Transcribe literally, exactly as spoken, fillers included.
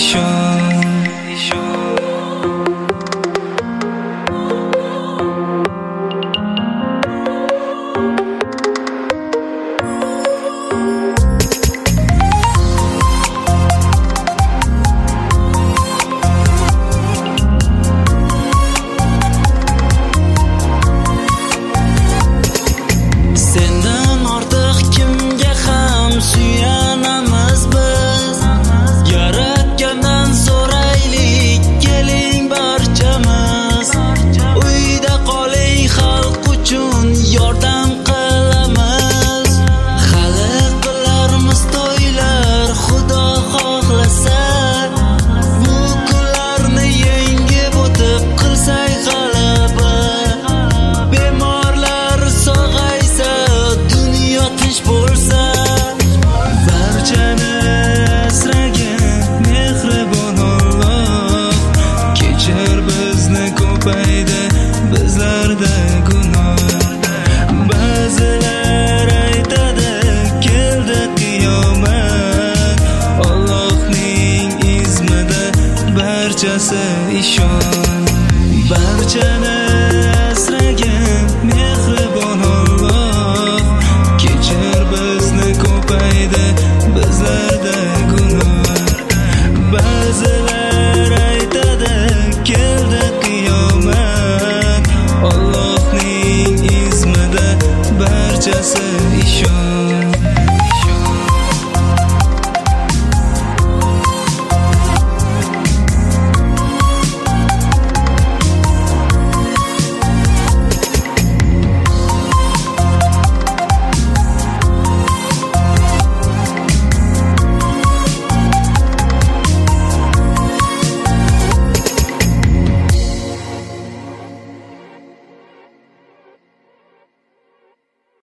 ishon. Sendan ortiq kimga ham suyanamiz biz. Yaratgandan so'raylik, keling barchamiz. Uyda qoling, xalq uchun yordam qilamiz. Hali qilarmiz to'ylar, Xudo xohlasa. Bu kunlarni yengib o'tib qilsak g'alaba. Bemorlar sog'aysa, dunyo tinch bo'lsa. Barchani asragan mehribon Alloh, kechir bizni ko'paydi bizlarda gunoh. Ba'zilar aytadi keldi qiyomat, Allohning izmida barchasi ishon. Barchani asragan mehribon Alloh, kechir bizni ko'paydi bizlarda gunoh. Ba'zilar aytadi keldi qiyomat, Allohning izmida barchasi ishon.